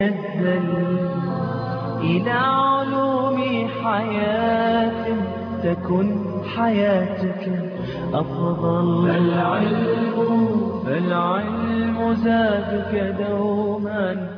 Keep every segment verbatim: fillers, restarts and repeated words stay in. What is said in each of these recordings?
تنزل إلى علوم حياة تكن حياتك أفضل. فالعلم فالعلم زادك دوما.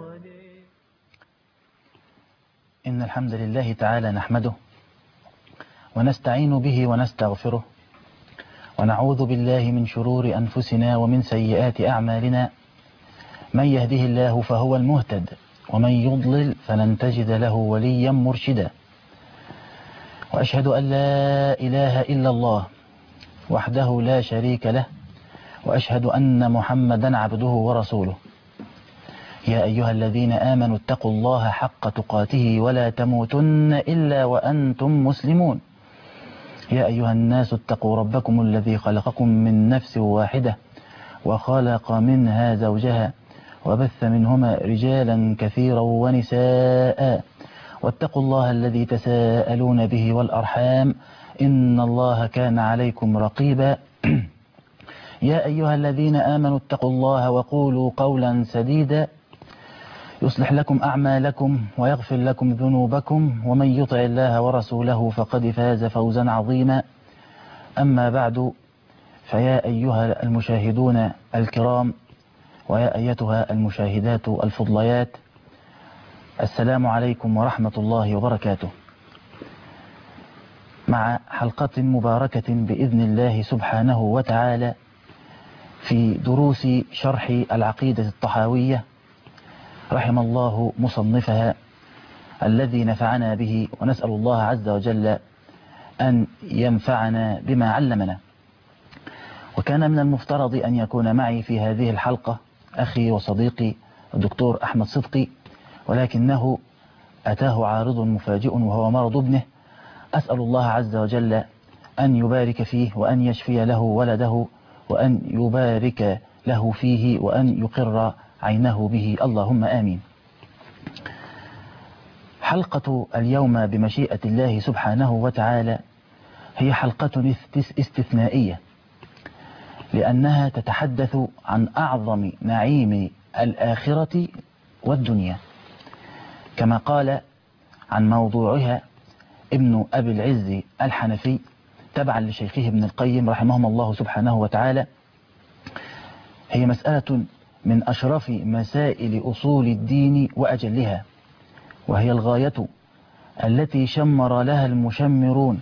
إن الحمد لله تعالى نحمده ونستعين به ونستغفره ونعوذ بالله من شرور أنفسنا ومن سيئات أعمالنا. من يهده الله فهو المهتد ومن يضلل فلن تجد له وليا مرشدا. وأشهد أن لا إله إلا الله وحده لا شريك له، وأشهد أن محمدا عبده ورسوله. يا أيها الذين آمنوا اتقوا الله حق تقاته ولا تموتن إلا وأنتم مسلمون. يا أيها الناس اتقوا ربكم الذي خلقكم من نفس واحدة وخلق منها زوجها وبث منهما رجالا كثيرا ونساء، واتقوا الله الذي تساءلون به والأرحام إن الله كان عليكم رقيبا. يا أيها الذين آمنوا اتقوا الله وقولوا قولا سديدا يصلح لكم أعمالكم ويغفر لكم ذنوبكم، ومن يطع الله ورسوله فقد فاز فوزا عظيما. أما بعد، فيا أيها المشاهدون الكرام ويا أيتها المشاهدات الفضليات، السلام عليكم ورحمة الله وبركاته، مع حلقة مباركة بإذن الله سبحانه وتعالى في دروس شرح العقيدة الطحاوية، رحم الله مصنفها الذي نفعنا به، ونسأل الله عز وجل أن ينفعنا بما علمنا. وكان من المفترض أن يكون معي في هذه الحلقة أخي وصديقي الدكتور أحمد صدقي، ولكنه أتاه عارض مفاجئ وهو مرض ابنه. أسأل الله عز وجل أن يبارك فيه وأن يشفي له ولده وأن يبارك له فيه وأن يقر عينه به، اللهم آمين. حلقة اليوم بمشيئة الله سبحانه وتعالى هي حلقة استثنائية، لأنها تتحدث عن أعظم نعيم الآخرة والدنيا، كما قال عن موضوعها ابن أبي العز الحنفي تبعا لشيخه ابن القيم رحمهم الله سبحانه وتعالى. هي مسألة من أشرف مسائل أصول الدين وأجلها، وهي الغاية التي شمر لها المشمرون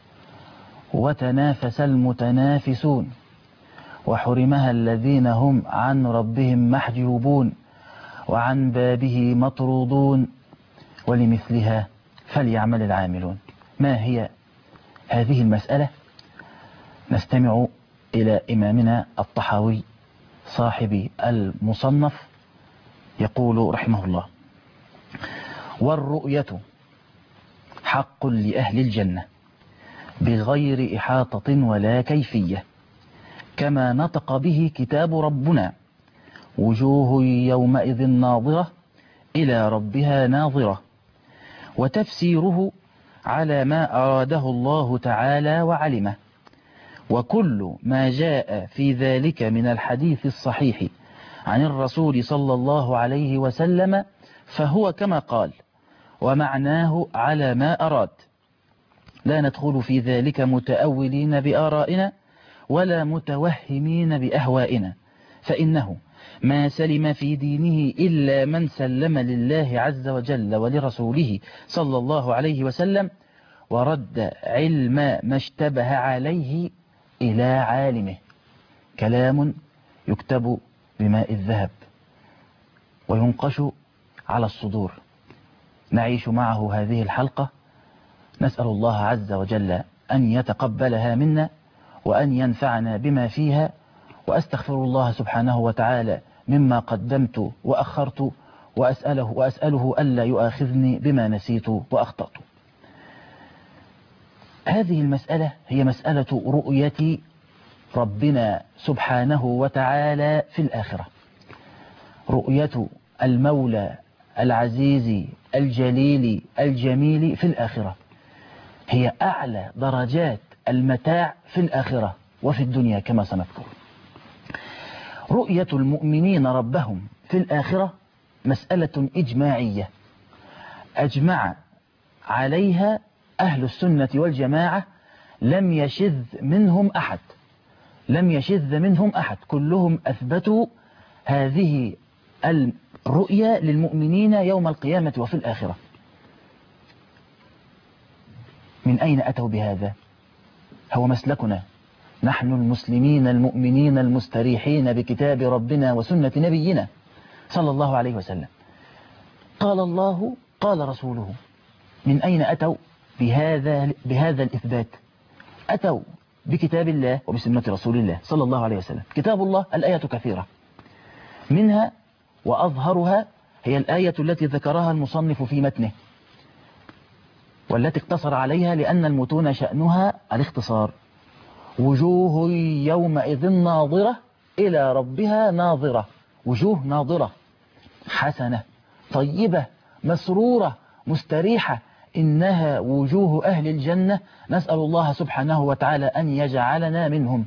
وتنافس المتنافسون، وحرمها الذين هم عن ربهم محجوبون وعن بابه مطرودون، ولمثلها فليعمل العاملون. ما هي هذه المسألة؟ نستمع إلى إمامنا الطحاوي صاحب المصنف، يقول رحمه الله: والرؤية حق لأهل الجنة بغير إحاطة ولا كيفية، كما نطق به كتاب ربنا: وجوه يومئذ ناظرة إلى ربها ناظرة. وتفسيره على ما أراده الله تعالى وعلمه، وكل ما جاء في ذلك من الحديث الصحيح عن الرسول صلى الله عليه وسلم فهو كما قال، ومعناه على ما أراد. لا ندخل في ذلك متأولين بآرائنا ولا متوهمين بأهوائنا، فإنه ما سلم في دينه إلا من سلم لله عز وجل ولرسوله صلى الله عليه وسلم، ورد علم ما اشتبه عليه إلى عالمه. كلام يكتب بماء الذهب وينقش على الصدور. نعيش معه هذه الحلقة، نسأل الله عز وجل أن يتقبلها منا وأن ينفعنا بما فيها، وأستغفر الله سبحانه وتعالى مما قدمت وأخرت، وأسأله, وأسأله ألا يؤاخذني بما نسيت وأخطأت. هذه المسألة هي مسألة رؤية ربنا سبحانه وتعالى في الآخرة، رؤية المولى العزيز الجليل الجميل في الآخرة، هي أعلى درجات المتاع في الآخرة وفي الدنيا كما سنذكر. رؤية المؤمنين ربهم في الآخرة مسألة إجماعية أجمع عليها أهل السنة والجماعة، لم يشذ منهم أحد لم يشذ منهم أحد كلهم أثبتوا هذه الرؤية للمؤمنين يوم القيامة وفي الآخرة. من أين أتوا بهذا؟ هو مسلكنا نحن المسلمين المؤمنين المستريحين بكتاب ربنا وسنة نبينا صلى الله عليه وسلم. قال الله قال رسوله. من أين أتوا بهذا بهذا الإثبات؟ أتوا بكتاب الله وبسنة رسول الله صلى الله عليه وسلم. كتاب الله الآية كثيرة، منها وأظهرها هي الآية التي ذكرها المصنف في متنه والتي اقتصر عليها لأن المتون شأنها الاختصار. وجوه يومئذ ناظرة إلى ربها ناظرة. وجوه ناظرة حسنة طيبة مسرورة مستريحة، إنها وجوه أهل الجنة، نسأل الله سبحانه وتعالى أن يجعلنا منهم.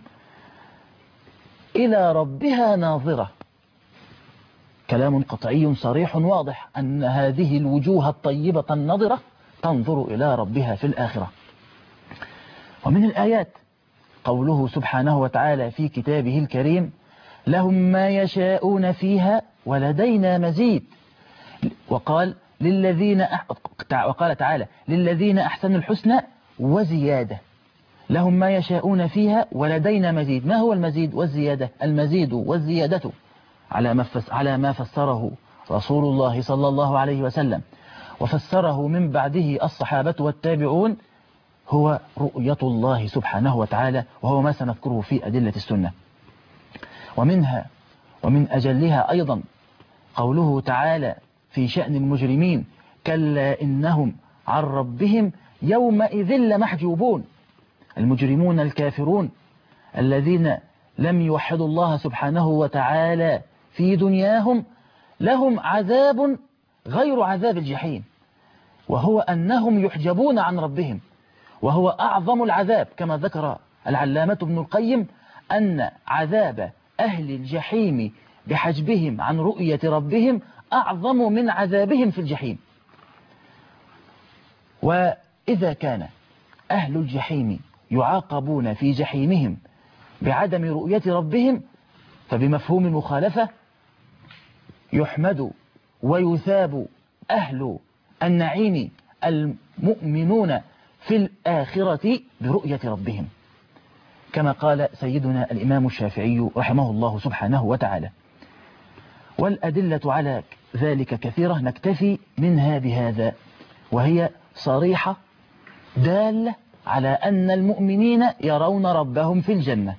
إلى ربها ناظرة، كلام قطعي صريح واضح أن هذه الوجوه الطيبة النظرة تنظر إلى ربها في الآخرة. ومن الآيات قوله سبحانه وتعالى في كتابه الكريم: لهم ما يشاءون فيها ولدينا مزيد. وقال للذين أح... وقال تعالى: للذين أحسنوا الحسنى وزيادة. لهم ما يشاءون فيها ولدينا مزيد. ما هو المزيد والزيادة؟ المزيد والزيادة على ما فس... على ما فسره رسول الله صلى الله عليه وسلم وفسره من بعده الصحابة والتابعون، هو رؤية الله سبحانه وتعالى، وهو ما سنذكره في أدلة السنة. ومنها ومن أجلها أيضا قوله تعالى في شأن المجرمين: كلا إنهم عن ربهم يومئذ لمحجوبون. المجرمون الكافرون الذين لم يوحدوا الله سبحانه وتعالى في دنياهم لهم عذاب غير عذاب الجحيم، وهو أنهم يحجبون عن ربهم، وهو أعظم العذاب كما ذكر العلامة ابن القيم أن عذاب أهل الجحيم بحجبهم عن رؤية ربهم أعظم من عذابهم في الجحيم. وإذا كان أهل الجحيم يعاقبون في جحيمهم بعدم رؤية ربهم، فبمفهوم المخالفة يحمد ويثاب أهل النعيم المؤمنون في الآخرة برؤية ربهم، كما قال سيدنا الإمام الشافعي رحمه الله سبحانه وتعالى. والأدلة على ذلك كثيرة، نكتفي منها بهذا، وهي صريحة دالة على أن المؤمنين يرون ربهم في الجنة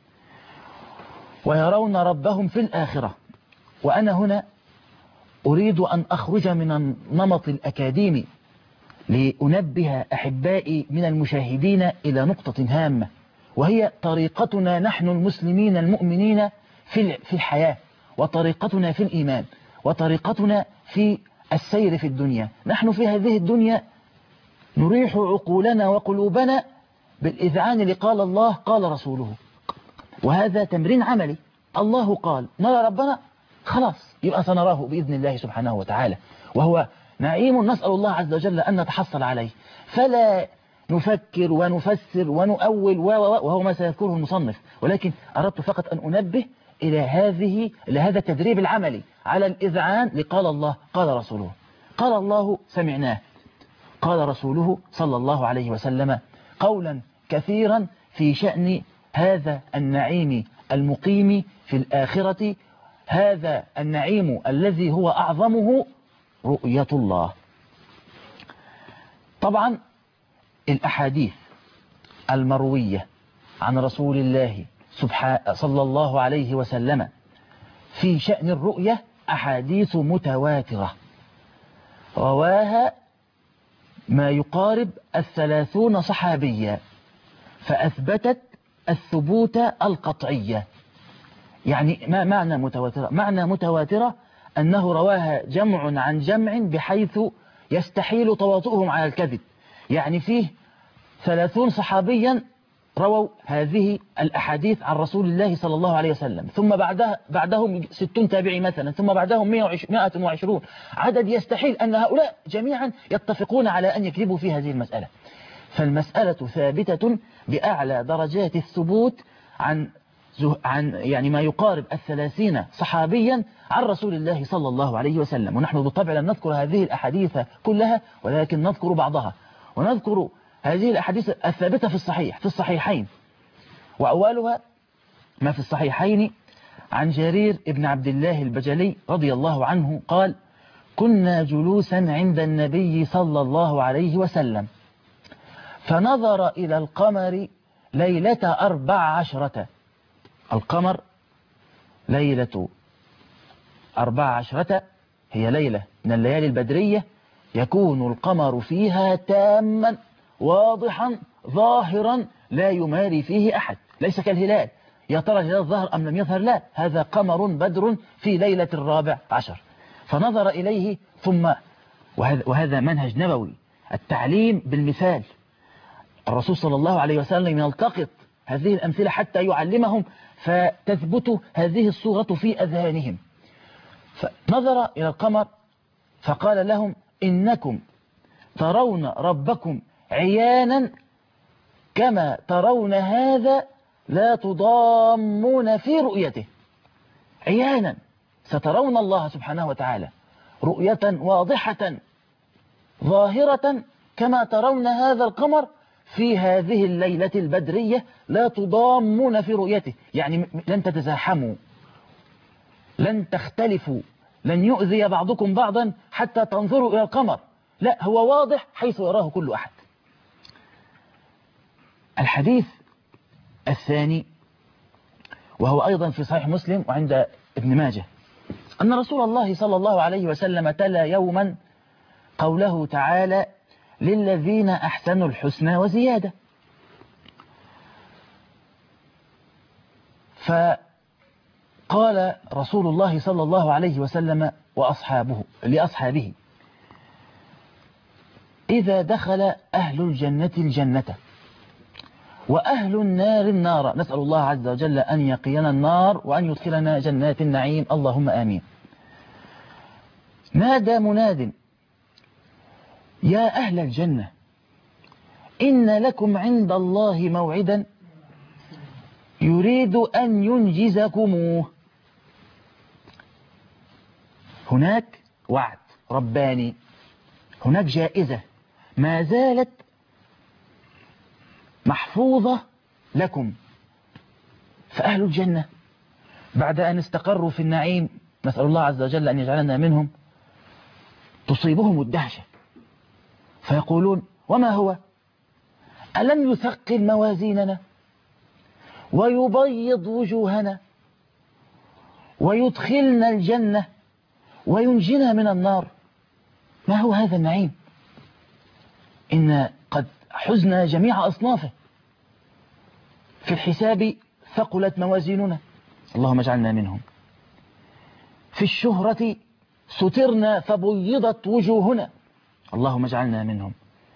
ويرون ربهم في الآخرة. وأنا هنا أريد أن أخرج من النمط الأكاديمي لأنبه أحبائي من المشاهدين إلى نقطة هامة، وهي طريقتنا نحن المسلمين المؤمنين في الحياة، وطريقتنا في الإيمان، وطريقتنا في السير في الدنيا. نحن في هذه الدنيا نريح عقولنا وقلوبنا بالإذعان لقال الله قال رسوله، وهذا تمرين عملي. الله قال نرى ربنا، خلاص يبقى سنراه بإذن الله سبحانه وتعالى، وهو نعيم نسأل الله عز وجل أن نتحصل عليه، فلا نفكر ونفسر ونؤول وهو ما سيذكره المصنف. ولكن أردت فقط أن أنبه إلى هذه إلى هذا التدريب العملي على الإذعان لقال الله قال رسوله. قال الله سمعناه، قال رسوله صلى الله عليه وسلم قولا كثيرا في شأن هذا النعيم المقيم في الآخرة، هذا النعيم الذي هو أعظمه رؤية الله. طبعا الأحاديث المروية عن رسول الله سبحانه صلى الله عليه وسلم في شأن الرؤية أحاديث متواترة، رواها ما يقارب الثلاثون صحابيا، فأثبتت الثبوت القطعية. يعني ما معنى متواترة؟ معنى متواترة أنه رواها جمع عن جمع بحيث يستحيل تواطؤهم على الكذب. يعني فيه ثلاثون صحابيا رووا هذه الأحاديث عن رسول الله صلى الله عليه وسلم، ثم بعدها بعدهم ستون تابعي مثلا، ثم بعدهم مئة وعشرون، عدد يستحيل أن هؤلاء جميعا يتفقون على أن يكذبوا في هذه المسألة. فالمسألة ثابتة بأعلى درجات الثبوت عن عن يعني ما يقارب الثلاثين صحابيا عن رسول الله صلى الله عليه وسلم. ونحن بالطبع لم نذكر هذه الأحاديث كلها، ولكن نذكر بعضها، ونذكر هذه الأحاديث الثابتة في الصحيح في الصحيحين. وأولها ما في الصحيحين عن جرير بن عبد الله البجلي رضي الله عنه قال: كنا جلوسا عند النبي صلى الله عليه وسلم فنظر إلى القمر ليلة أربع عشرة. القمر ليلة أربع عشرة هي ليلة من الليالي البدرية يكون القمر فيها تاما واضحا ظاهرا لا يماري فيه أحد، ليس كالهلال يا ترى الهلال ظهر أم لم يظهر، لا، هذا قمر بدر في ليلة الرابع عشر. فنظر إليه ثم، وهذا منهج نبوي، التعليم بالمثال. الرسول صلى الله عليه وسلم يلتقط هذه الأمثلة حتى يعلمهم فتثبت هذه الصورة في أذهانهم. فنظر إلى القمر فقال لهم: إنكم ترون ربكم عيانا كما ترون هذا لا تضامون في رؤيته. عيانا سترون الله سبحانه وتعالى رؤية واضحة ظاهرة كما ترون هذا القمر في هذه الليلة البدرية لا تضامون في رؤيته، يعني لن تتزاحموا، لن تختلفوا، لن يؤذي بعضكم بعضا حتى تنظروا إلى القمر، لا، هو واضح حيث يراه كل أحد. الحديث الثاني وهو أيضا في صحيح مسلم وعند ابن ماجه أن رسول الله صلى الله عليه وسلم تلا يوما قوله تعالى: للذين أحسنوا الحسنى وزيادة. فقال رسول الله صلى الله عليه وسلم وأصحابه لأصحابه: إذا دخل أهل الجنة الجنة وأهل النار النار، نسأل الله عز وجل أن يقينا النار وأن يدخلنا جنات النعيم، اللهم آمين. نادى مناد: يا أهل الجنة إن لكم عند الله موعدا يريد أن ينجزكموه. هناك وعد رباني، هناك جائزة ما زالت محفوظة لكم. فأهل الجنة بعد أن استقروا في النعيم، نسأل الله عز وجل أن يجعلنا منهم، تصيبهم الدهشة فيقولون: وما هو؟ ألم يثقل موازيننا ويبيض وجوهنا ويدخلنا الجنة وينجنا من النار؟ ما هو هذا النعيم؟ إن قد حزنا جميع أصنافه، في الحساب ثقلت موازيننا، اللهم اجعلنا منهم. في الشهرة سترنا فبيضت وجوهنا، اللهم اجعلنا منهم.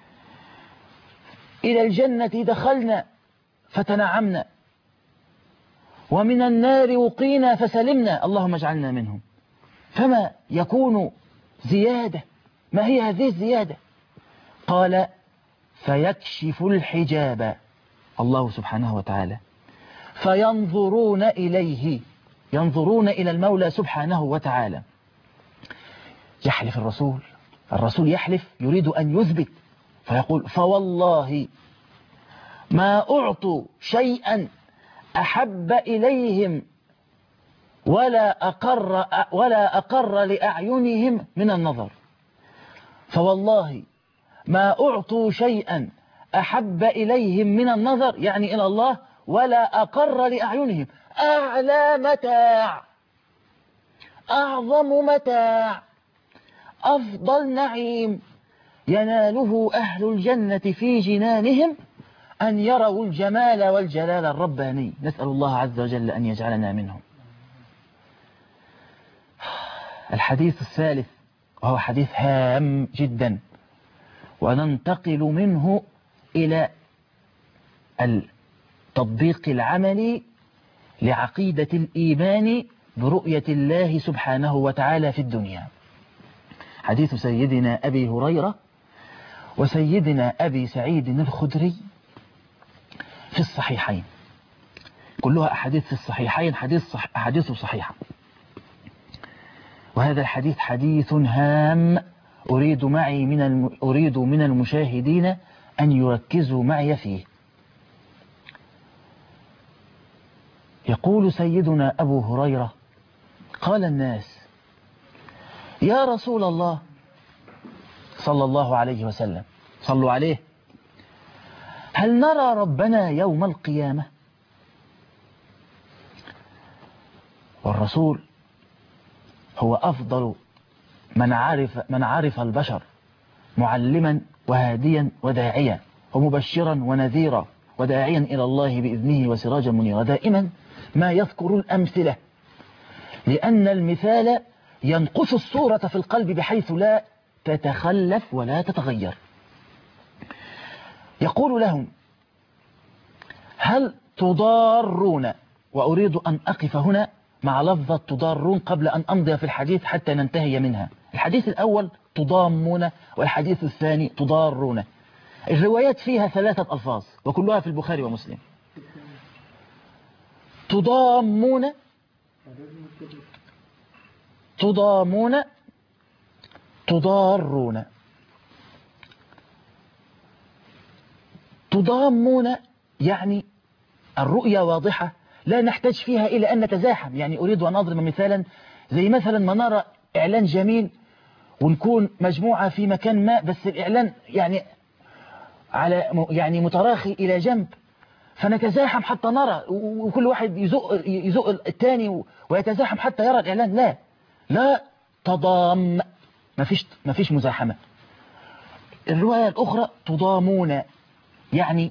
إلى الجنة دخلنا فتنعمنا، ومن النار وقينا فسلمنا، اللهم اجعلنا منهم. فما يكون زيادة؟ ما هي هذه الزيادة؟ قال: فيكشف الحجاب الله سبحانه وتعالى فينظرون إليه، ينظرون إلى المولى سبحانه وتعالى. يحلف الرسول الرسول يحلف، يريد أن يثبت، فيقول: فوالله ما أعطوا شيئا أحب إليهم ولا أقر, ولا أقر لأعينهم من النظر. فوالله ما أعطوا شيئا أحب إليهم من النظر، يعني إلى الله، ولا أقر لأعينهم. أعلى متاع، أعظم متاع، أفضل نعيم يناله أهل الجنة في جنانهم أن يروا الجمال والجلال الرباني، نسأل الله عز وجل أن يجعلنا منهم. الحديث الثالث وهو حديث هام جدا، وننتقل منه إلى التطبيق العملي لعقيدة الإيمان برؤية الله سبحانه وتعالى في الدنيا. حديث سيدنا أبي هريرة وسيدنا أبي سعيد الخدري في الصحيحين، كلها أحاديث في الصحيحين، حديث صح أحاديث صحيحة. وهذا الحديث حديث هام أريد معي من الم... أريد من المشاهدين أن يركزوا معي فيه. يقول سيدنا أبو هريرة: قال الناس يا رسول الله صلى الله عليه وسلم، صلوا عليه، هل نرى ربنا يوم القيامة؟ والرسول هو أفضل من عرف, من عرف البشر، معلما وهاديا وداعيا ومبشرا ونذيرا وداعيا إلى الله بإذنه وسراجا منيرا. دائما ما يذكر الأمثلة، لأن المثال ينقص الصورة في القلب بحيث لا تتخلف ولا تتغير. يقول لهم: هل تضارون؟ وأريد أن أقف هنا مع لفظة تضارون قبل أن أمضي في الحديث حتى ننتهي منها. الحديث الأول تضامون، والحديث الثاني تضارون. الروايات فيها ثلاثة ألفاظ وكلها في البخاري ومسلم. تضامون تضامون تضارون. تضامون يعني الرؤية واضحة لا نحتاج فيها إلى أن نتزاحم. يعني أريد أن أضرب مثالا، زي مثلا ما نرى إعلان جميل ونكون مجموعة في مكان ما، بس الإعلان يعني على يعني متراخي إلى جنب، فنتزاحم حتى نرى، وكل واحد يزق يزق الثاني ويتزاحم حتى يرى الإعلان. لا لا تضام، ما فيش ما فيش مزاحمة. الرواية الأخرى تضامون يعني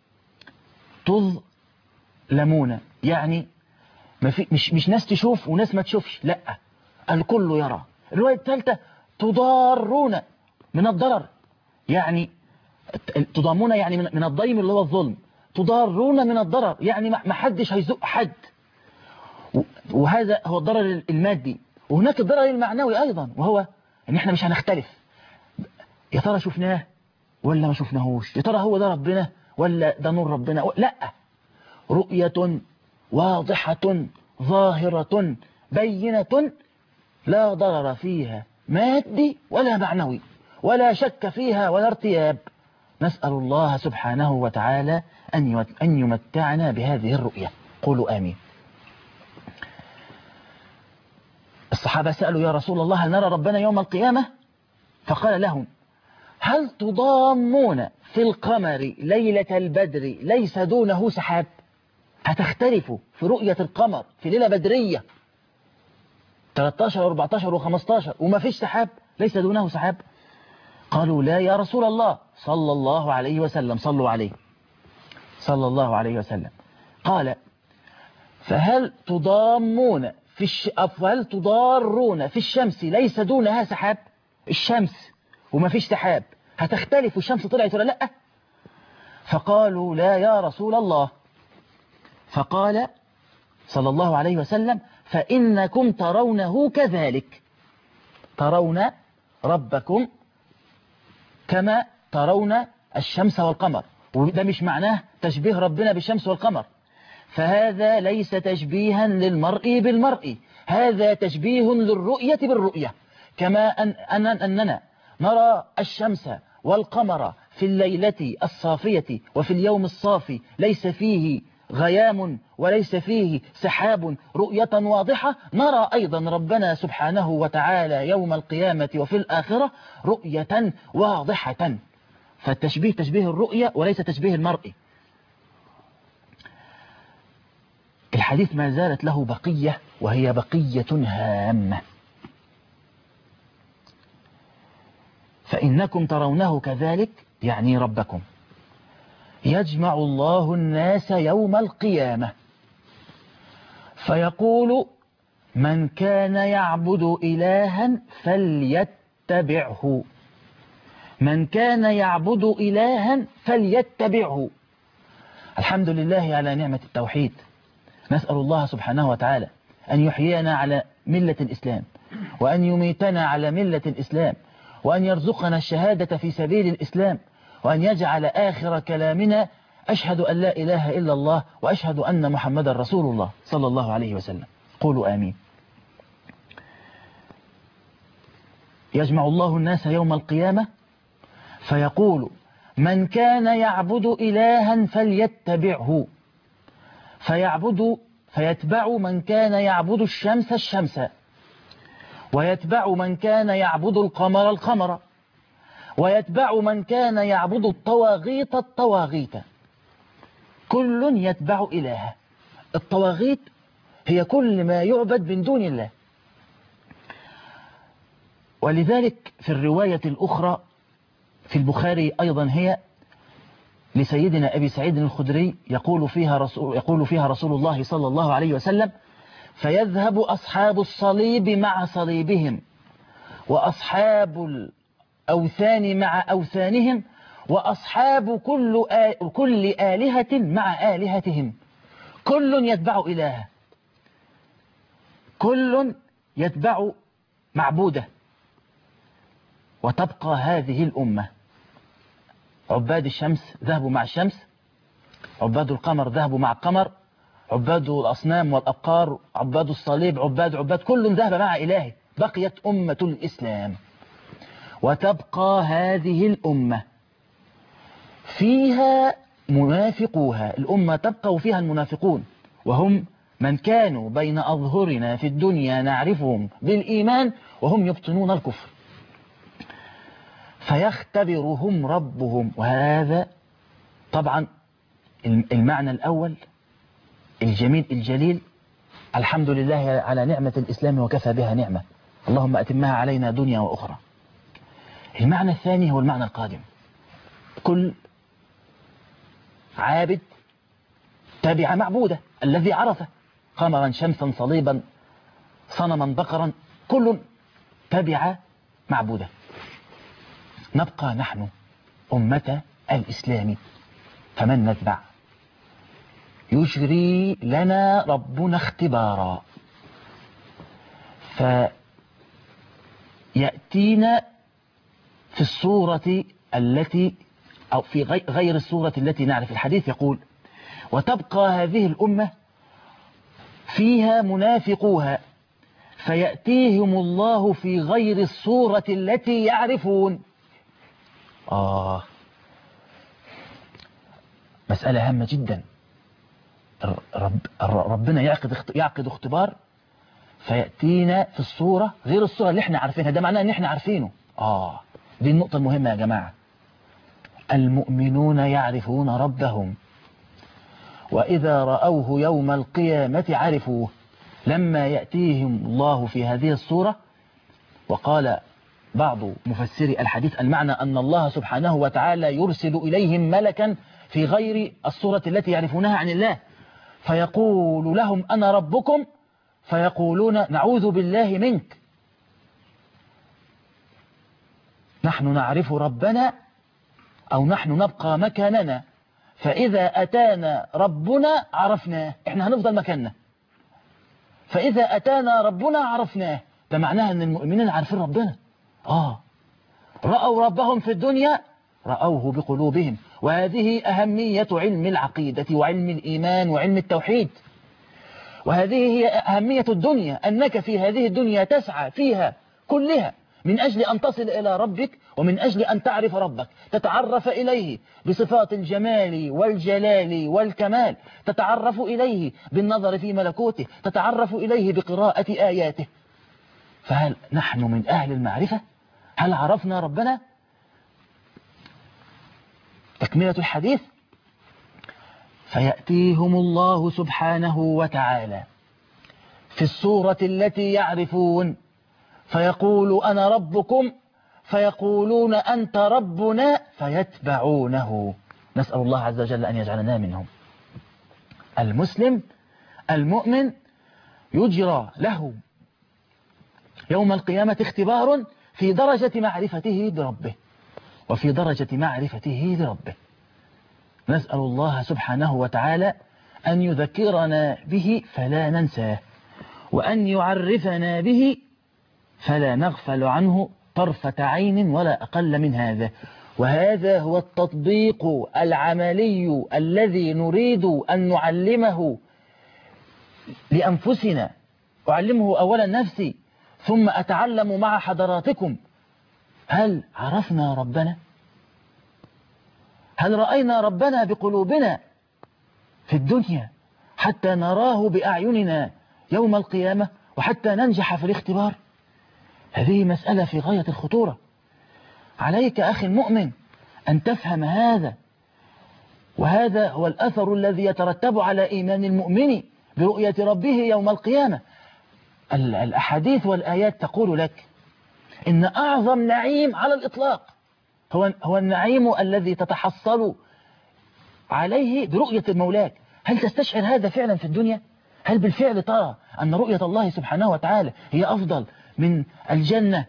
تظلمون، يعني ما في مش مش ناس تشوف وناس ما تشوفش، لا الكل يرى. الرواية الثالثة تضارون من الضرر، يعني تضامون يعني من الضيم اللي هو الظلم، تضارون من الضرر يعني ما حدش هيزق حد، وهذا هو الضرر المادي. وهناك الضرر المعنوي أيضا، وهو ان احنا مش هنختلف. يا ترى شفناه ولا ما شفناهوش؟ يا ترى هو ده ربنا ولا ده نور ربنا؟ لا، رؤية واضحة ظاهرة بينة لا ضرر فيها مادي ولا معنوي، ولا شك فيها ولا ارتياب. نسأل الله سبحانه وتعالى أن يمتعنا بهذه الرؤية. قولوا آمين. الصحابة سألوا: يا رسول الله هل نرى ربنا يوم القيامة؟ فقال لهم: هل تضامون في القمر ليلة البدر ليس دونه سحاب؟ هتختلفوا في رؤية القمر في ليلة بدرية ثلاثة عشر وأربعة عشر وخمسة عشر وما فيش سحاب، ليس دونه سحاب؟ قالوا: لا يا رسول الله صلى الله عليه وسلم. صلوا عليه صلى الله عليه وسلم. قال: فهل تضامون في الش... فهل تضارون في الشمس ليس دونها سحاب؟ الشمس وما فيش سحاب، هتختلف الشمس طلعت ولا لا؟ فقالوا: لا يا رسول الله. فقال صلى الله عليه وسلم: فإنكم ترونه كذلك، ترون ربكم كما ترون الشمس والقمر. وده مش معناه تشبيه ربنا بالشمس والقمر، فهذا ليس تشبيها للمرء بالمرء، هذا تشبيه للرؤية بالرؤية. كما أن أن أننا نرى الشمس والقمر في الليلة الصافية وفي اليوم الصافي ليس فيه غيام وليس فيه سحاب، رؤية واضحة، نرى أيضا ربنا سبحانه وتعالى يوم القيامة وفي الآخرة رؤية واضحة. فالتشبيه تشبيه الرؤية وليس تشبيه المرء. الحديث ما زالت له بقية، وهي بقية هامة. فإنكم ترونه كذلك يعني ربكم. يجمع الله الناس يوم القيامة فيقول: من كان يعبد إلها فليتبعه، من كان يعبد إلها فليتبعه. الحمد لله على نعمة التوحيد. نسأل الله سبحانه وتعالى أن يحيينا على ملة الإسلام، وأن يميتنا على ملة الإسلام، وأن يرزقنا الشهادة في سبيل الإسلام، وأن يجعل آخر كلامنا أشهد أن لا إله إلا الله وأشهد أن محمد رسول الله صلى الله عليه وسلم. قولوا آمين. يجمع الله الناس يوم القيامة فيقول: من كان يعبد إلها فليتبعه، فيعبد فيتبع من كان يعبد الشمس الشمس، ويتبع من كان يعبد القمر القمر، ويتبع من كان يعبد الطواغيت الطواغيت، كل يتبع إلهه. الطواغيت هي كل ما يعبد من دون الله. ولذلك في الرواية الأخرى في البخاري أيضا هي لسيدنا أبي سعيد الخدري يقول فيها رسول, يقول فيها رسول الله صلى الله عليه وسلم: فيذهب أصحاب الصليب مع صليبهم، وأصحاب الأوثان مع أوثانهم، وأصحاب كل, آل كل آلهة مع آلهتهم، كل يتبع إلهه، كل يتبع معبوده. وتبقى هذه الأمة: عباد الشمس ذهبوا مع الشمس، عباد القمر ذهبوا مع القمر، عباد الأصنام والأبقار، عباد الصليب، عباد عباد كل ذهب مع إلهه. بقيت أمة الإسلام. وتبقى هذه الأمة فيها منافقوها. الأمة تبقى وفيها المنافقون، وهم من كانوا بين أظهرنا في الدنيا نعرفهم بالإيمان وهم يبطنون الكفر، فيختبرهم ربهم. وهذا طبعا المعنى الأول الجميل الجليل: الحمد لله على نعمة الإسلام وكفى بها نعمة، اللهم أتمها علينا دنيا وأخرى. المعنى الثاني هو المعنى القادم: كل عابد تابع معبوده الذي عرفه، قمرا شمسا صليبا صنما بقرا، كل تابع معبوده. نبقى نحن أمة الإسلام، فمن نتبع؟ يجري لنا ربنا اختبارا، فيأتينا في الصورة التي أو في غير الصورة التي نعرف. الحديث يقول: وتبقى هذه الأمة فيها منافقوها، فيأتيهم الله في غير الصورة التي يعرفون. آه مسألة هامة جدا. رب ربنا يعقد يعقد اختبار فيأتينا في الصورة غير الصورة اللي احنا عارفينها. ده معناه ان احنا عارفينه. آه دي النقطة المهمة يا جماعة. المؤمنون يعرفون ربهم، وإذا رأوه يوم القيامة عرفوه. لما يأتيهم الله في هذه الصورة، وقال بعض مفسري الحديث المعنى أن الله سبحانه وتعالى يرسل إليهم ملكا في غير الصورة التي يعرفونها عن الله، فيقول لهم: أنا ربكم، فيقولون: نعوذ بالله منك، نحن نعرف ربنا أو نحن نبقى مكاننا، فإذا أتانا ربنا عرفناه. إحنا هنفضل مكاننا، فإذا أتانا ربنا عرفناه. ده معناها أن المؤمنين عارفين ربنا. آه رأوا ربهم في الدنيا، رأوه بقلوبهم. وهذه أهمية علم العقيدة وعلم الإيمان وعلم التوحيد. وهذه هي أهمية الدنيا، أنك في هذه الدنيا تسعى فيها كلها من أجل أن تصل إلى ربك، ومن أجل أن تعرف ربك، تتعرف إليه بصفات الجمال والجلال والكمال، تتعرف إليه بالنظر في ملكوته، تتعرف إليه بقراءة آياته. فهل نحن من أهل المعرفة؟ هل عرفنا ربنا؟ تكملة الحديث: فيأتيهم الله سبحانه وتعالى في الصورة التي يعرفون، فيقول: أنا ربكم، فيقولون: أنت ربنا، فيتبعونه. نسأل الله عز وجل أن يجعلنا منهم. المسلم المؤمن يجرى له يوم القيامة اختبار في درجة معرفته بربه وفي درجة معرفته لربه. نسأل الله سبحانه وتعالى أن يذكرنا به فلا ننساه، وأن يعرفنا به فلا نغفل عنه طرفة عين ولا أقل من هذا. وهذا هو التطبيق العملي الذي نريد أن نعلمه لأنفسنا. أعلمه أولا نفسي ثم أتعلم مع حضراتكم. هل عرفنا ربنا؟ هل رأينا ربنا بقلوبنا في الدنيا حتى نراه بأعيننا يوم القيامة وحتى ننجح في الاختبار؟ هذه مسألة في غاية الخطورة. عليك أخي المؤمن أن تفهم هذا، وهذا هو الأثر الذي يترتب على إيمان المؤمن برؤية ربه يوم القيامة. الأحاديث والآيات تقول لك إن أعظم نعيم على الإطلاق هو هو النعيم الذي تتحصل عليه برؤية مولاك. هل تستشعر هذا فعلا في الدنيا؟ هل بالفعل ترى أن رؤية الله سبحانه وتعالى هي أفضل من الجنة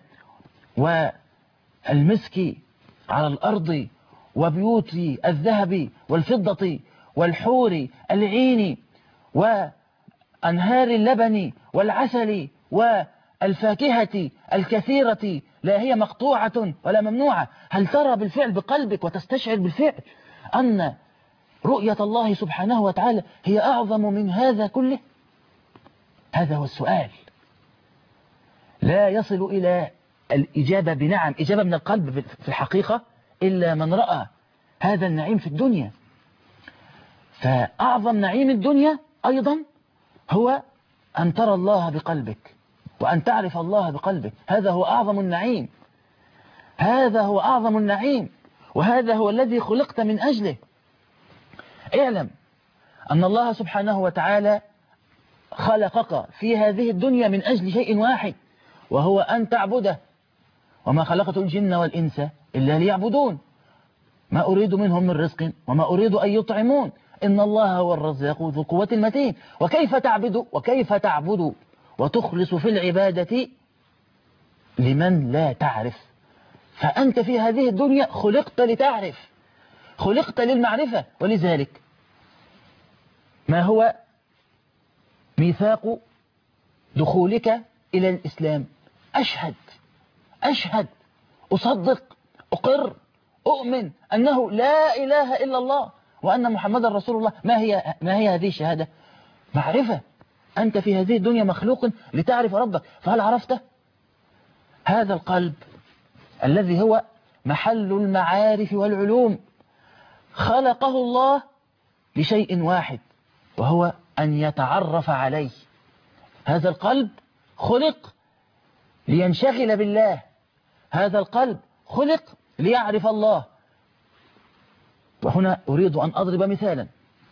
والمسك على الأرض وبيوت الذهب والفضة والحور العين وأنهار اللبن والعسل والفاكهة الكثيرة لا هي مقطوعة ولا ممنوعة؟ هل ترى بالفعل بقلبك وتستشعر بالفعل أن رؤية الله سبحانه وتعالى هي أعظم من هذا كله؟ هذا هو السؤال. لا يصل إلى الإجابة بنعم، إجابة من القلب في الحقيقة، إلا من رأى هذا النعيم في الدنيا. فأعظم نعيم الدنيا أيضا هو أن ترى الله بقلبك وأن تعرف الله بقلبك. هذا هو أعظم النعيم، هذا هو أعظم النعيم، وهذا هو الذي خلقت من أجله. اعلم أن الله سبحانه وتعالى خلقك في هذه الدنيا من أجل شيء واحد، وهو أن تعبده. وما خلقت الجن والإنس إلا ليعبدون، ما أريد منهم من رزق وما أريد أن يطعمون، إن الله هو الرزاق ذو القوة المتين. وكيف تعبد وكيف تعبد وتخلص في العبادة لمن لا تعرف؟ فأنت في هذه الدنيا خلقت لتعرف، خلقت للمعرفة. ولذلك ما هو ميثاق دخولك إلى الإسلام؟ أشهد أشهد أصدق أقر أؤمن أنه لا إله إلا الله وأن محمد رسول الله. ما هي ما هي هذه الشهادة؟ معرفة. أنت في هذه الدنيا مخلوق لتعرف ربك، فهل عرفته؟ هذا القلب الذي هو محل المعارف والعلوم خلقه الله لشيء واحد، وهو أن يتعرف عليه. هذا القلب خلق لينشغل بالله، هذا القلب خلق ليعرف الله. وهنا أريد أن أضرب مثالا.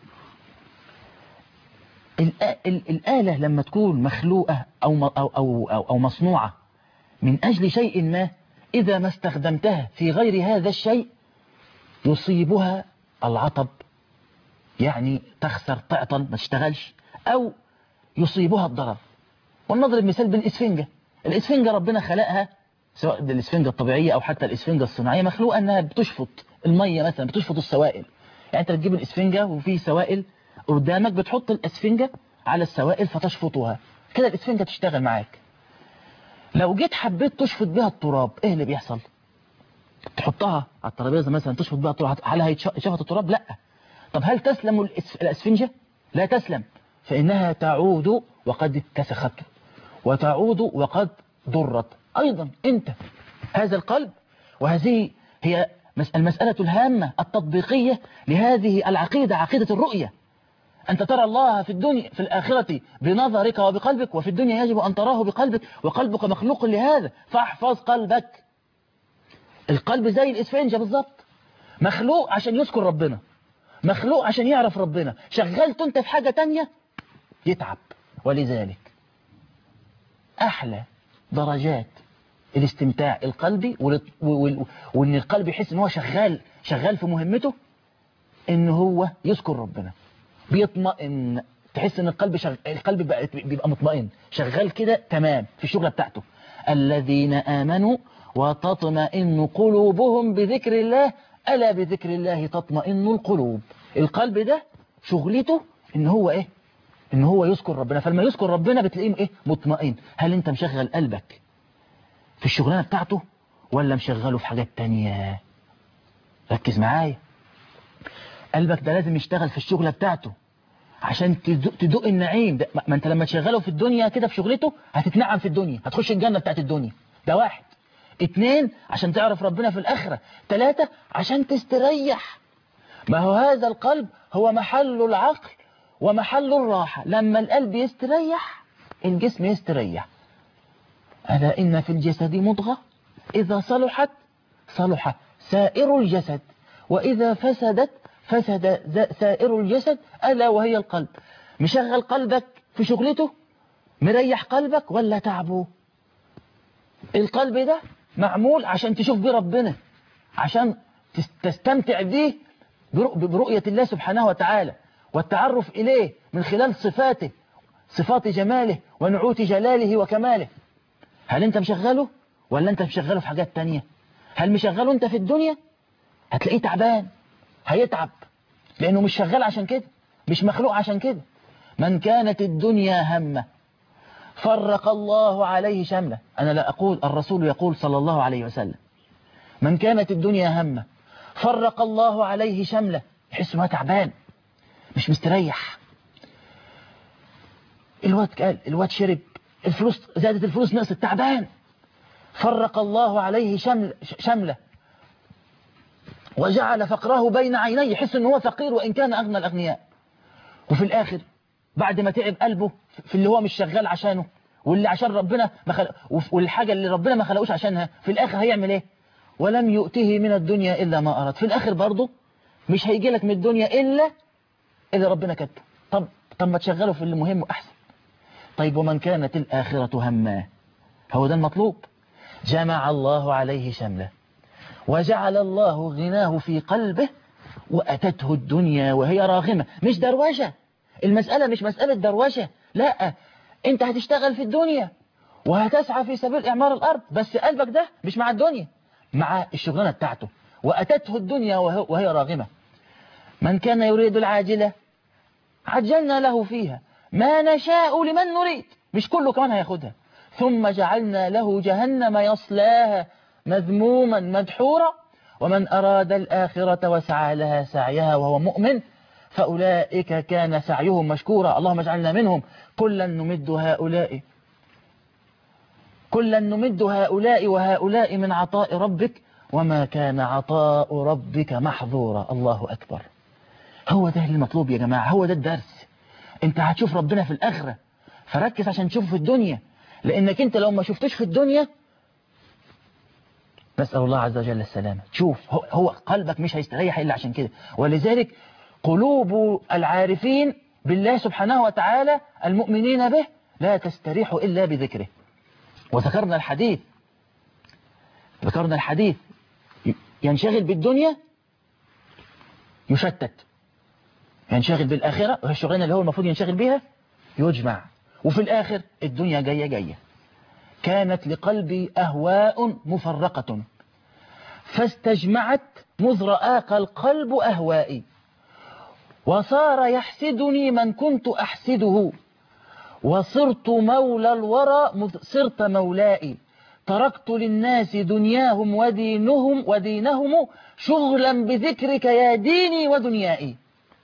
الآلة لما تكون مخلوقة أو, أو, أو, أو, أو مصنوعة من أجل شيء ما، إذا ما استخدمتها في غير هذا الشيء يصيبها العطب، يعني تخسر تعطل ما تشتغلش، أو يصيبها الضرر. ونضرب مثال بالإسفنجة. الإسفنجة ربنا خلقها، سواء الإسفنجة الطبيعية أو حتى الإسفنجة الصناعية، مخلوقة أنها بتشفط المية مثلا، بتشفط السوائل. يعني أنت تجيب الإسفنجة وفي سوائل قدامك، بتحط الإسفنجة على السوائل فتشفطها كده، الإسفنجة تشتغل معاك. لو جيت حبيت تشفط بها التراب، إيه اللي بيحصل؟ تحطها على الترابيزة مثلا تشفط بها التراب، هل هيتشفط التراب؟ لا. طب هل تسلم الإسفنجة؟ لا تسلم، فإنها تعود وقد اتسخت وتعود وقد ضرت. أيضا أنت هذا القلب، وهذه هي المسألة الهامة التطبيقية لهذه العقيدة، عقيدة الرؤية. أنت ترى الله في الدنيا في الآخرة بنظرك وبقلبك، وفي الدنيا يجب أن تراه بقلبك، وقلبك مخلوق لهذا، فاحفظ قلبك. القلب زي الإسفنجة بالضبط، مخلوق عشان يذكر ربنا، مخلوق عشان يعرف ربنا. شغلت أنت في حاجة تانية يتعب. ولذلك أحلى درجات الاستمتاع القلبي وإن القلب يحس إن هو شغال شغال في مهمته، إن هو يذكر ربنا، بيطمئن. تحس إن القلب شغ... القلب بقى بيبقى مطمئن، شغال كده تمام في الشغلة بتاعته. الذين آمنوا وتطمئن قلوبهم بذكر الله ألا بذكر الله تطمئن القلوب. القلب ده شغلته إن هو إيه؟ إن هو يذكر ربنا، فلما يذكر ربنا بتلاقيه إيه؟ مطمئن. هل أنت مشغل قلبك في الشغلانة بتاعته ولا مشغله في حاجات تانية؟ ركز معايا، قلبك ده لازم يشتغل في الشغلة بتاعته عشان تدوق, تدوق النعيم ده. ما انت لما تشغله في الدنيا كده في شغلته هتتنعم في الدنيا، هتخش الجنة بتاعت الدنيا. ده واحد. اتنين، عشان تعرف ربنا في الآخرة. تلاتة، عشان تستريح. ما هو هذا القلب هو محل العقل ومحل الراحة. لما القلب يستريح الجسم يستريح. ألا إن في الجسد مضغة إذا صلحت صلح سائر الجسد وإذا فسدت فسد سائر الجسد ألا وهي القلب. مشغل قلبك في شغلته؟ مريح قلبك ولا تعبه؟ القلب ده معمول عشان تشوف بيه ربنا، عشان تستمتع بيه برؤية الله سبحانه وتعالى والتعرف إليه من خلال صفاته، صفات جماله ونعوت جلاله وكماله. هل أنت مشغله ولا أنت مشغله في حاجات تانية؟ هل مشغله أنت في الدنيا؟ هتلاقيه تعبان، هيتعب، لأنه مش شغال عشان كده، مش مخلوق عشان كده. من كانت الدنيا همه فرق الله عليه شمله. أنا لا أقول، الرسول يقول صلى الله عليه وسلم: من كانت الدنيا همه فرق الله عليه شمله. يحس انه تعبان، مش مستريح. الواد قال، الواد شرب، الفلوس زادت، الفلوس نقصت، تعبان. فرق الله عليه شمل شمله وجعل فقره بين عينيه. يحس انه هو فقير وإن كان أغنى الأغنياء. وفي الآخر بعد ما تعب قلبه في اللي هو مش شغال عشانه واللي عشان ربنا ما خلق، والحاجة اللي ربنا ما خلقوش عشانها، في الآخر هيعمل ايه؟ ولم يؤته من الدنيا إلا ما أراد. في الآخر برضه مش هيجي لك من الدنيا إلا إذا ربنا كتب. طب طب ما تشغله في اللي مهم أحسن. طيب ومن كانت الآخرة هماه، هو ده المطلوب. جمع الله عليه شمله وجعل الله غناه في قلبه وأتته الدنيا وهي راغمة. مش دروشة، المسألة مش مسألة دروشة، لا، انت هتشتغل في الدنيا وهتسعى في سبيل إعمار الأرض، بس قلبك ده مش مع الدنيا، مع الشغلانة بتاعته. وأتته الدنيا وهي راغمة. من كان يريد العاجلة عجلنا له فيها ما نشاء لمن نريد. مش كله كمان هياخدها. ثم جعلنا له جهنم يصلاها مذموما مدحورا ومن أراد الآخرة وسعى لها سعيها وهو مؤمن فأولئك كان سعيهم مشكورا. اللهم اجعلنا منهم. كلا نمد هؤلاء كلا نمد هؤلاء وهؤلاء من عطاء ربك وما كان عطاء ربك محظورا. الله أكبر. هو ده المطلوب يا جماعة، هو ده الدرس. انت هتشوف ربنا في الآخرة، فركز عشان تشوفه في الدنيا، لأنك انت لو ما شفتش في الدنيا، نسأل الله عز وجل السلامة، تشوف هو, هو قلبك مش هيستريح إلا عشان كده. ولذلك قلوب العارفين بالله سبحانه وتعالى المؤمنين به لا تستريح إلا بذكره. وذكرنا الحديث ذكرنا الحديث ينشغل بالدنيا يشتت، ينشغل بالآخرة وهي الشغلانة اللي هو المفروض ينشغل بها يجمع. وفي الآخر الدنيا جاية جاية. كانت لقلبي أهواء مفرقة فاستجمعت مذ رآك القلب أهوائي وصار يحسدني من كنت أحسده وصرت مولى الورى مذ صرت مولائي تركت للناس دنياهم ودينهم ودينهم شغلا بذكرك يا ديني ودنيائي.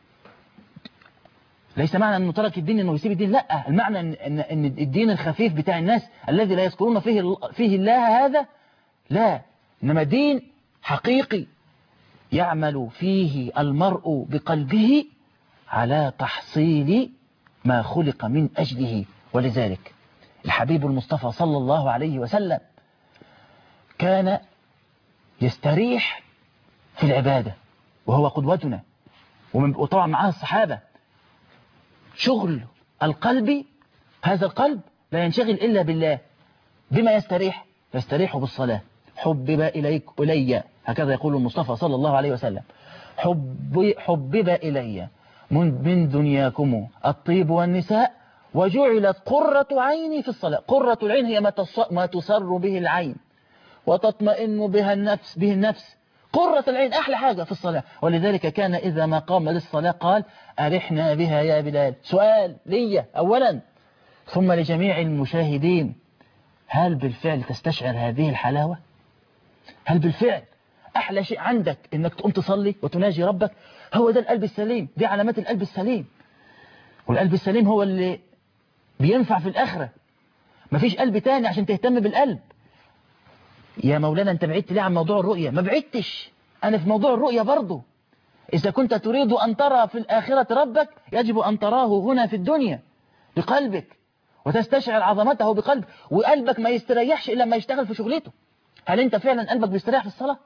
ليس معنى أنه ترك الدين أنه يسيب الدين، لا، المعنى أن, أن, أن الدين الخفيف بتاع الناس الذي لا يذكرون فيه, فيه الله هذا لا، إنما دين حقيقي يعمل فيه المرء بقلبه على تحصيل ما خلق من أجله. ولذلك الحبيب المصطفى صلى الله عليه وسلم كان يستريح في العبادة وهو قدوتنا، وطبعا معاه الصحابة. شغل القلب، هذا القلب لا ينشغل إلا بالله. بما يستريح؟ يستريح بالصلاة. حبب إليك إلي، هكذا يقول المصطفى صلى الله عليه وسلم، حب حبب إلي من دنياكم الطيب والنساء وجعلت قرة عيني في الصلاة. قرة العين هي ما تصر به العين وتطمئن بها النفس به النفس قرة العين أحلى حاجة في الصلاة. ولذلك كان إذا ما قام للصلاة قال أرحنا بها يا بلال. سؤال لي أولا ثم لجميع المشاهدين، هل بالفعل تستشعر هذه الحلاوة؟ هل بالفعل أحلى شيء عندك إنك تقوم تصلي وتناجي ربك؟ هو ده القلب السليم، دي علامات القلب السليم. والقلب السليم هو اللي بينفع في الآخرة. مفيش قلب تاني عشان تهتم بالقلب. يا مولانا أنت بعدت ليه عن موضوع الرؤية؟ ما بعدتش، أنا في موضوع الرؤية برضو. إذا كنت تريد أن ترى في الآخرة ربك يجب أن تراه هنا في الدنيا بقلبك وتستشعر عظمته بقلبك. وقلبك ما يستريحش إلا ما يشتغل في شغلته. هل أنت فعلا قلبك بيستريح في الصلاة؟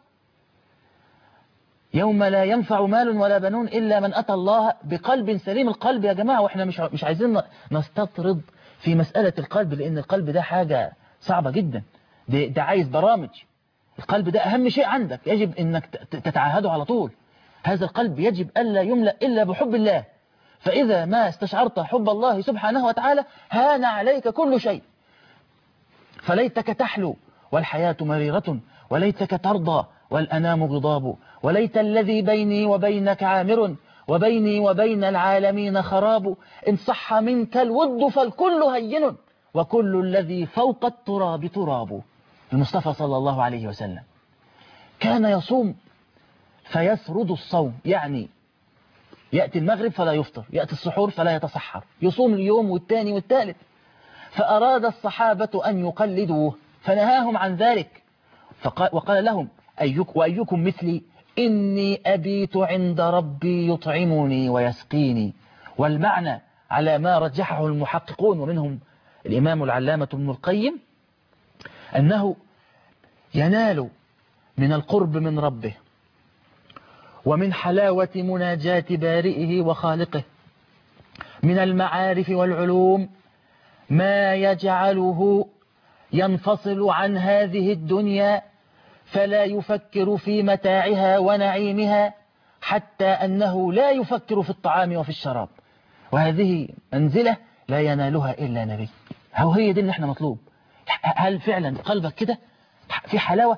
يوم لا ينفع مال ولا بنون إلا من أتى الله بقلب سليم. القلب يا جماعة، وإحنا مش مش عايزين نستطرد في مسألة القلب، لأن القلب ده حاجة صعبة جدا. ده, ده عايز برامج. القلب ده أهم شيء عندك، يجب أنك تتعاهده على طول. هذا القلب يجب ألا يملأ إلا بحب الله. فإذا ما استشعرت حب الله سبحانه وتعالى هان عليك كل شيء. فليتك تحلو والحياة مريرة، وليتك ترضى والأنام غضاب، وليت الذي بيني وبينك عامر، وبيني وبين العالمين خراب. إن صح منك الود فالكل هين، وكل الذي فوق التراب تراب. المصطفى صلى الله عليه وسلم كان يصوم فيسرد الصوم، يعني يأتي المغرب فلا يفطر، يأتي السحور فلا يتسحر، يصوم اليوم والثاني والثالث. فأراد الصحابة أن يقلدوه فنهاهم عن ذلك، فقال وقال لهم أيك وأيكم مثلي إني أبيت عند ربي يطعمني ويسقيني. والمعنى على ما رجحه المحققون ومنهم الإمام العلامة ابن القيم أنه ينال من القرب من ربه ومن حلاوة مناجاة بارئه وخالقه من المعارف والعلوم ما يجعله ينفصل عن هذه الدنيا فلا يفكر في متاعها ونعيمها، حتى أنه لا يفكر في الطعام وفي الشراب. وهذه منزلة لا ينالها إلا نبي. هو هي دي اللي احنا مطلوب. هل فعلا قلبك كده في حلاوة؟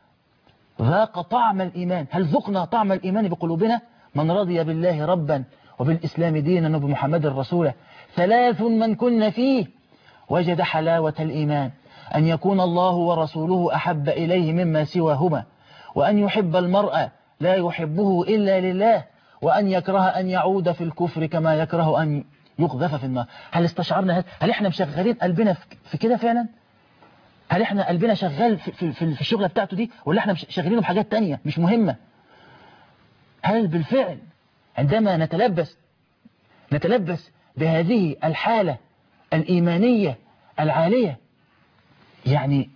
ذاق طعم الإيمان؟ هل ذقنا طعم الإيمان بقلوبنا؟ من رضي بالله ربا وبالإسلام دينا وبمحمد رسولا ثلاث من كن فيه وجد حلاوة الإيمان: أن يكون الله ورسوله أحب إليه مما سواهما، وأن يحب المرء لا يحبه إلا لله، وأن يكره أن يعود في الكفر كما يكره أن يقذف في النار. هل استشعرنا هذا؟ هل احنا مشغلين قلبنا في كده فعلا؟ هل احنا قلبنا شغال في, في, في الشغلة بتاعته دي، ولا احنا شغالينه بحاجات تانية مش مهمة؟ هل بالفعل عندما نتلبس نتلبس بهذه الحالة الإيمانية العالية يعني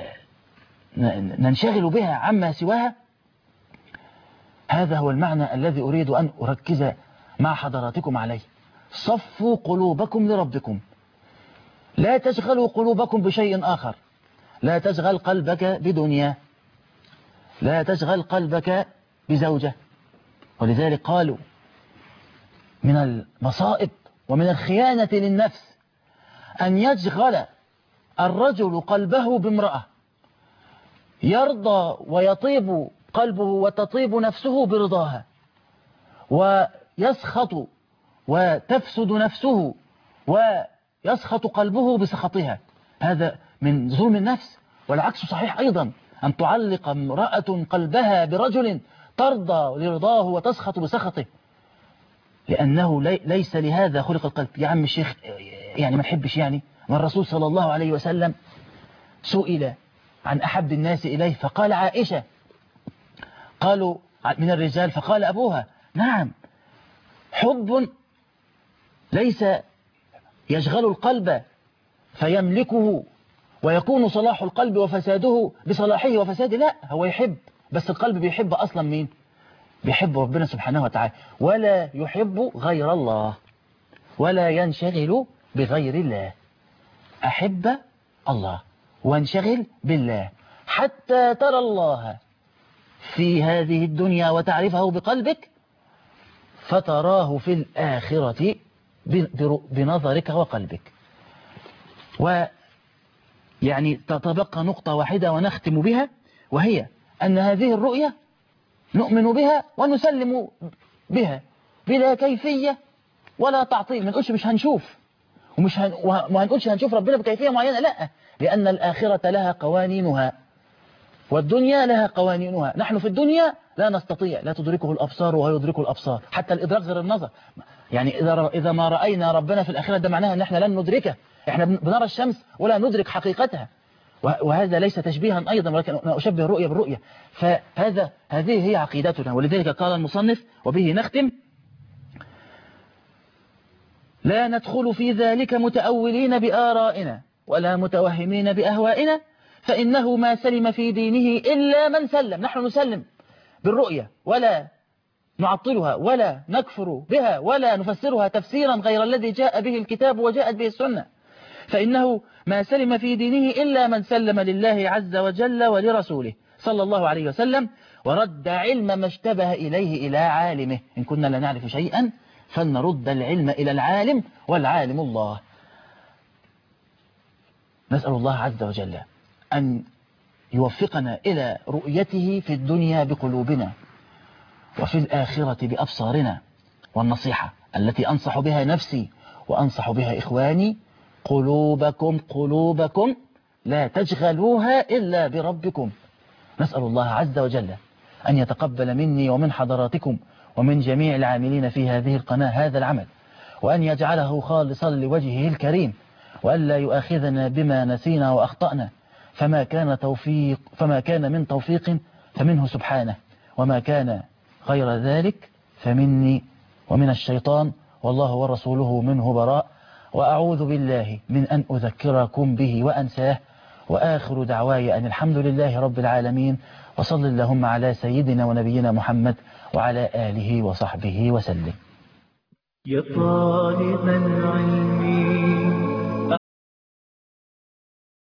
ننشغل بها عما سواها؟ هذا هو المعنى الذي أريد أن أركز مع حضراتكم عليه. صفوا قلوبكم لربكم، لا تشغلوا قلوبكم بشيء آخر. لا تشغل قلبك بدنيا، لا تشغل قلبك بزوجة. ولذلك قالوا من المصائب ومن الخيانة للنفس أن يشغل الرجل قلبه بامرأة يرضى ويطيب قلبه وتطيب نفسه برضاها، ويسخط وتفسد نفسه ويسخط قلبه بسخطها. هذا من ظلم النفس. والعكس صحيح أيضا، أن تعلق امرأة قلبها برجل ترضى لرضاه وتسخط بسخطه، لأنه ليس لهذا خلق القلب. يا عم الشيخ يعني ما نحبش يعني؟ والرسول صلى الله عليه وسلم سئل عن أحب الناس إليه فقال عائشة. قالوا من الرجال فقال أبوها. نعم، حب ليس يشغل القلب فيملكه ويكون صلاح القلب وفساده بصلاحه وفساده. لا، هو يحب، بس القلب بيحب أصلا مين؟ بيحب ربنا سبحانه وتعالى، ولا يحب غير الله، ولا ينشغل بغير الله. أحب الله وانشغل بالله حتى ترى الله في هذه الدنيا وتعرفه بقلبك، فتراه في الآخرة بنظرك وقلبك. ويعني تتبقى نقطة واحدة ونختم بها، وهي أن هذه الرؤية نؤمن بها ونسلم بها بلا كيفية ولا تعطيل. ما نقولش مش هنشوف ومش هن... وما هنقولش هنشوف ربنا بكيفية معينة، لا، لأن الآخرة لها قوانينها والدنيا لها قوانينها. نحن في الدنيا لا نستطيع، لا تدركه الأبصار وهو يدركه الأبصار، حتى الإدراك غير النظر. يعني إذا إذا ما رأينا ربنا في الآخرة ده معناها أن احنا لن ندركه، احنا بنرى الشمس ولا ندرك حقيقتها، وهذا ليس تشبيها أيضا، ولكن أنا أشبه الرؤية بالرؤية. فهذا هذه هي عقيدتنا، ولذلك قال المصنف وبه نختم: لا ندخل في ذلك متأولين بآرائنا ولا متوهمين بأهوائنا، فإنه ما سلم في دينه إلا من سلم. نحن نسلم بالرؤية ولا نعطلها ولا نكفر بها ولا نفسرها تفسيرا غير الذي جاء به الكتاب وجاءت به السنة. فإنه ما سلم في دينه إلا من سلم لله عز وجل ولرسوله صلى الله عليه وسلم، ورد علم ما اشتبه إليه إلى عالمه. إن كنا لا نعرف شيئا فلنرد العلم إلى العالم والعالم الله. نسأل الله عز وجل أن يوفقنا إلى رؤيته في الدنيا بقلوبنا وفي الآخرة بأبصارنا. والنصيحة التي أنصح بها نفسي وأنصح بها إخواني: قلوبكم قلوبكم لا تشغلوها إلا بربكم. نسأل الله عز وجل أن يتقبل مني ومن حضراتكم ومن جميع العاملين في هذه القناة هذا العمل، وأن يجعله خالصا لوجهه الكريم، وأن لا يؤاخذنا بما نسينا وأخطأنا، فما كان توفيق فما كان من توفيق فمنه سبحانه، وما كان غير ذلك فمني ومن الشيطان، والله ورسوله منه براء. وأعوذ بالله من أن أذكركم به وأنساه. وآخر دعواي أن الحمد لله رب العالمين، وصل اللهم على سيدنا ونبينا محمد وعلى آله وصحبه وسلم. يا طالب العلم